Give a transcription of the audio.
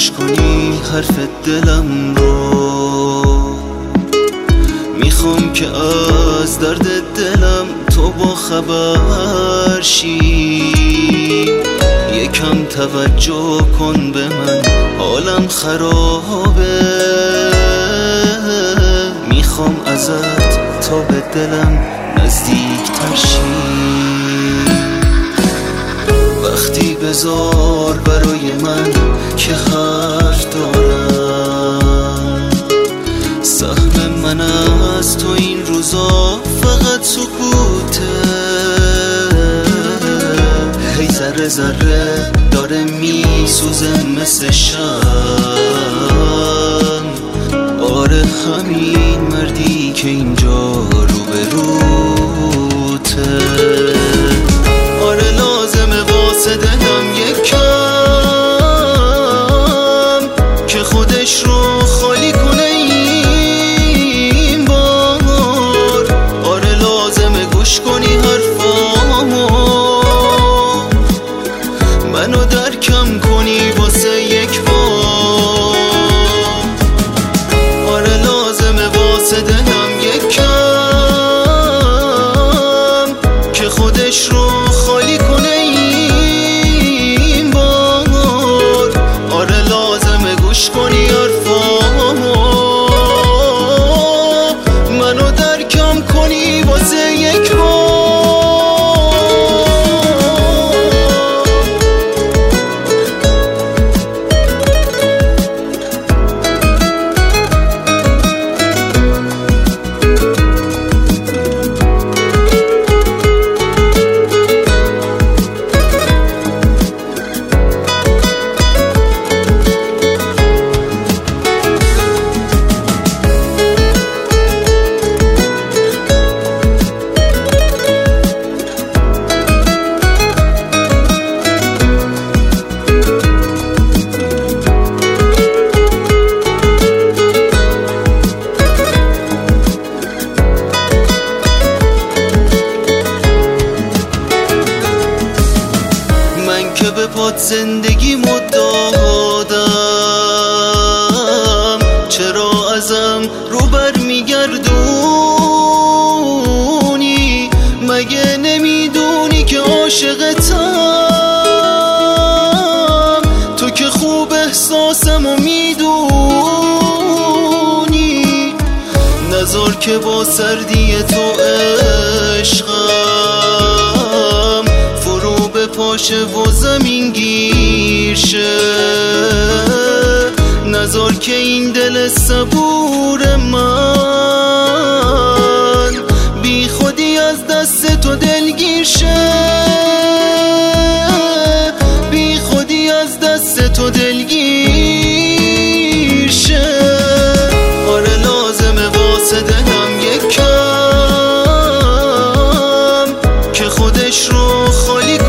گوش کنی حرف دلم رو. میخوام که از درد دلم تو با خبر شی. یکم توجه کن به من، حالم خرابه. میخوام ازت تا به دلم نزدیک تر شی. وقتی بذار برای من که حرف دارم. سهم من از تو این روزا فقط سکوته. هی ذره ذره داره میسوزه مثل شم. آره همین مردی که اینجا روبروته. آره لازمه واسه دلم یکم که خودش رو خالی کنه این بار. آره لازمه گوش کنی حرفامو، منو درکم کنی واسه یک بار. آره لازمه واسه دلم یکم که خودش رو خالی کنه این بار. آره لازمه گوش کنی حرفامو، منو درکم کنی واسه یک بار. که به پات زندگی دادم، چرا ازم رو بر میگردونی؟ مگه نمیدونی که عاشقتم؟ تو که خوب احساسمو میدونی. نذار که با سردی تو عشقم پاشه و زمین گیر شه. نذار که این دل صبور من بی خودی از دست تو دلگیر شه. بی خودی از دست تو دلگیر شه. آره لازمه واسه دلم یکم که خودش رو خالی